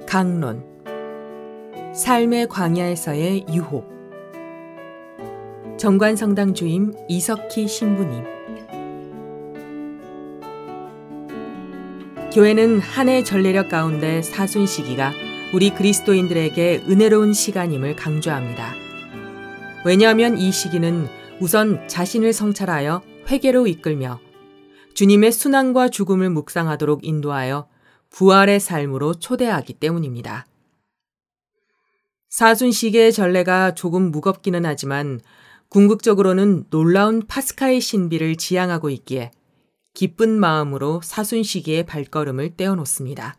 강론 삶의 광야에서의 유혹 정관성당 주임 이석희 신부님. 교회는 한 해 전례력 가운데 사순시기가 우리 그리스도인들에게 은혜로운 시간임을 강조합니다. 왜냐하면 이 시기는 우선 자신을 성찰하여 회개로 이끌며 주님의 순환과 죽음을 묵상하도록 인도하여 부활의 삶으로 초대하기 때문입니다. 사순시계의 전례가 조금 무겁기는 하지만 궁극적으로는 놀라운 파스카의 신비를 지향하고 있기에 기쁜 마음으로 사순시기의 발걸음을 떼어놓습니다.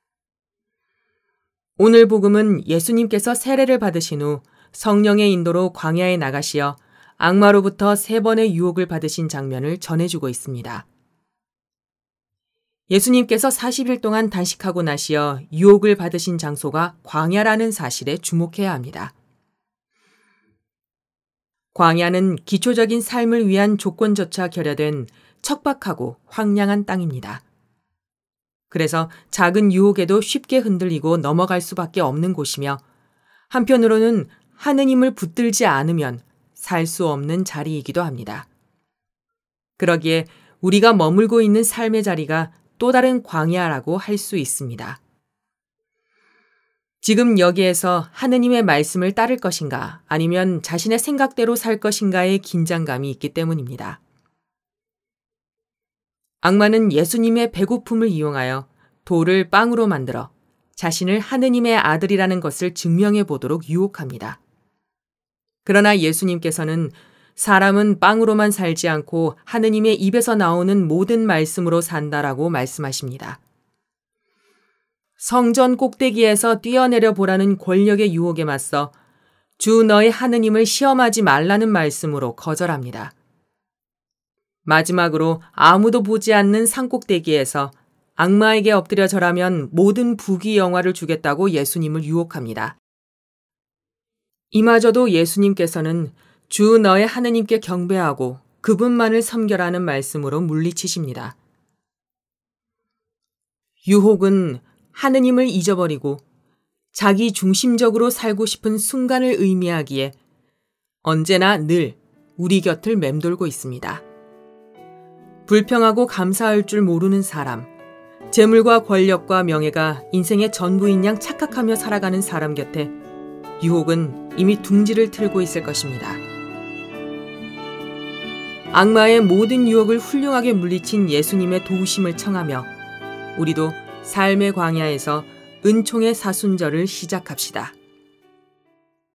오늘 복음은 예수님께서 세례를 받으신 후 성령의 인도로 광야에 나가시어 악마로부터 3번의 유혹을 받으신 장면을 전해주고 있습니다. 예수님께서 40일 동안 단식하고 나시어 유혹을 받으신 장소가 광야라는 사실에 주목해야 합니다. 광야는 기초적인 삶을 위한 조건조차 결여된 척박하고 황량한 땅입니다. 그래서 작은 유혹에도 쉽게 흔들리고 넘어갈 수밖에 없는 곳이며 한편으로는 하느님을 붙들지 않으면 살 수 없는 자리이기도 합니다. 그러기에 우리가 머물고 있는 삶의 자리가 또 다른 광야라고 할 수 있습니다. 지금 여기에서 하느님의 말씀을 따를 것인가 아니면 자신의 생각대로 살 것인가의 긴장감이 있기 때문입니다. 악마는 예수님의 배고픔을 이용하여 돌을 빵으로 만들어 자신을 하느님의 아들이라는 것을 증명해 보도록 유혹합니다. 그러나 예수님께서는 사람은 빵으로만 살지 않고 하느님의 입에서 나오는 모든 말씀으로 산다라고 말씀하십니다. 성전 꼭대기에서 뛰어내려 보라는 권력의 유혹에 맞서 주 너의 하느님을 시험하지 말라는 말씀으로 거절합니다. 마지막으로 아무도 보지 않는 산 꼭대기에서 악마에게 엎드려 절하면 모든 부귀 영화를 주겠다고 예수님을 유혹합니다. 이마저도 예수님께서는 주 너의 하느님께 경배하고 그분만을 섬겨라는 말씀으로 물리치십니다. 유혹은 하느님을 잊어버리고 자기 중심적으로 살고 싶은 순간을 의미하기에 언제나 늘 우리 곁을 맴돌고 있습니다. 불평하고 감사할 줄 모르는 사람, 재물과 권력과 명예가 인생의 전부인 양 착각하며 살아가는 사람 곁에 유혹은 이미 둥지를 틀고 있을 것입니다. 악마의 모든 유혹을 훌륭하게 물리친 예수님의 도우심을 청하며 우리도 삶의 광야에서 은총의 사순절을 시작합시다.